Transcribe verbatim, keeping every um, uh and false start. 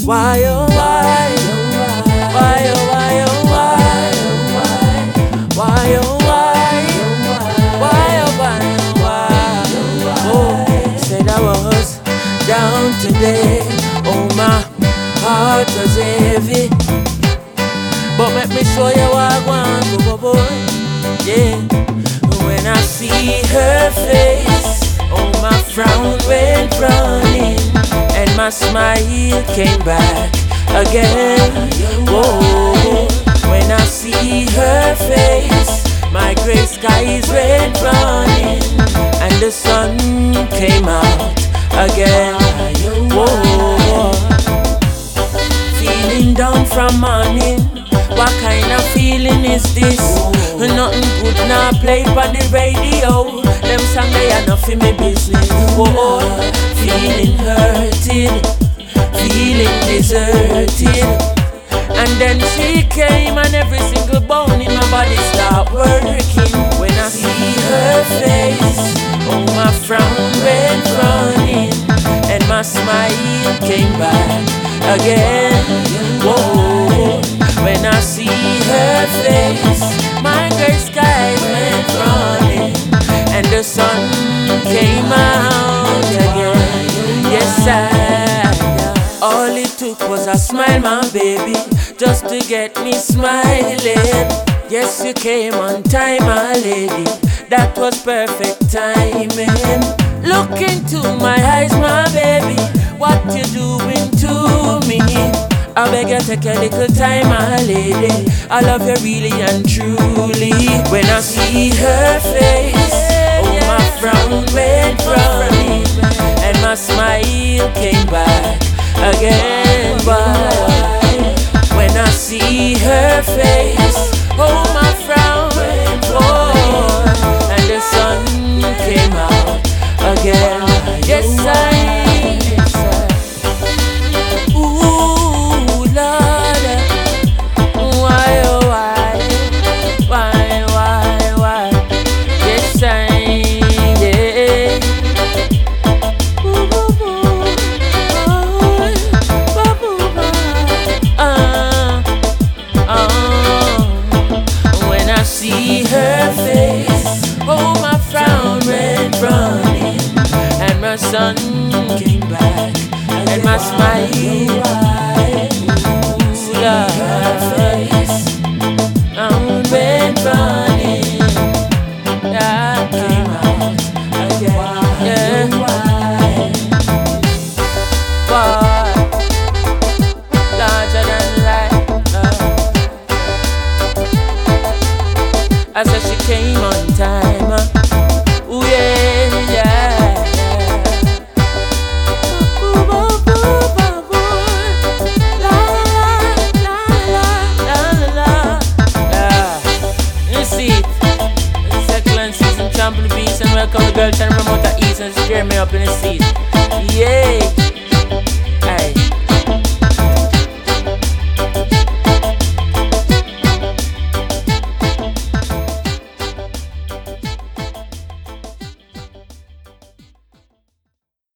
Why oh why, why oh why oh why, why oh why, why oh why, why. Oh, said I was down today. Oh, my heart was heavy, but let me show you what I want, go boy. Yeah, when I see her face, oh, my frown went running, and my smile came back again. Whoa, when I see her face, my gray skies went running, and the sun came out again. Whoa, feeling down from morning. What kind of feeling is this? Nothing good now play on the radio. Them song they are not for me business. Whoa, feeling hurted, feeling deserted. And then she came and every single bone in my body start working. When I see her face, oh, my frown went running, and my smile came back again. Whoa, when I see her face, my gray skies went running, and the sun came out again. Yes, I, all it took was a smile, my baby, just to get me smiling. Yes, you came on time, my lady, that was perfect timing. Look into my eyes, my baby, what you doing to me? I beg you take a little time, my lady, I love you really and truly. When I see her face, oh, my frown went running, and my smile came back again. But when I see her face, oh, my frown went running, and the sun came out again. Yes, I. See her face, oh, my frown went running, and my sun came back, and my smile. Ooh, love, her face, frown went running, that came out again. Yeah. What? Larger than life. I said she came on time. Ooh, yeah, yeah, yeah. Ooh, boo, boo, boo, boo. La, la, la, la, la, la, la. You see, His Excellencies and Champion Beats, and welcome the girl trying to promote the East and steer me up in the seat.